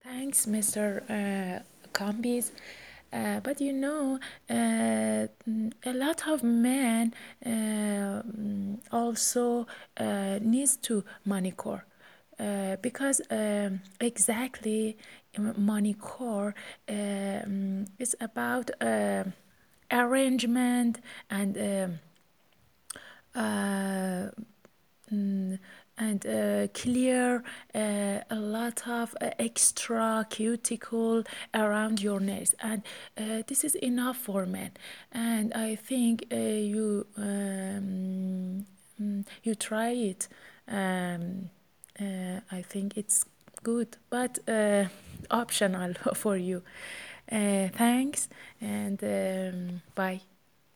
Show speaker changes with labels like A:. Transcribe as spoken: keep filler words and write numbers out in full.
A: Thanks, mister Uh, Combis. Uh, but you know, uh, mm, a lot of men uh, mm, also uh, needs to manicure uh, because um, exactly um, manicure um, is about uh, arrangement and um, uh, mm, and uh, clear uh, a lot of uh, extra cuticle around your nails, and uh, this is enough for men. And I think uh, you um, mm, you try it. um, uh, I think it's good, but uh, optional for you. Uh, thanks, and um, bye.